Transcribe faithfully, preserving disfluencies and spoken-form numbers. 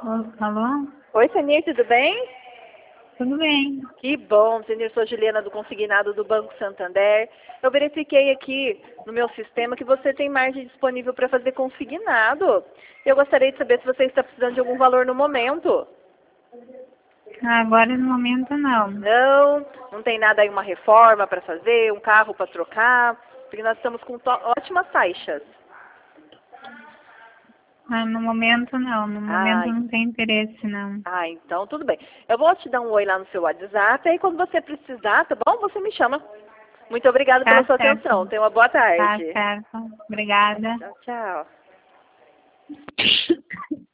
Alô? Oi, Senir, tudo bem? Tudo bem. Que bom, Senir, sou Juliana do Consignado do Banco Santander. Eu verifiquei aqui no meu sistema que você tem margem disponível para fazer consignado. Eu gostaria de saber se você está precisando de algum valor no momento. Agora no momento não. Não, não tem nada aí, uma reforma para fazer, um carro para trocar, porque nós estamos com ótimas taxas. Ah, no momento não. No momento Ai, não tem interesse não. ah, então tudo bem. Eu vou te dar um oi lá no seu WhatsApp, aí quando você precisar, tá bom? Você me chama. Muito obrigada pela Tá sua atenção. certo. Tenha uma boa Tá tarde. certo. Obrigada. Tchau, tchau.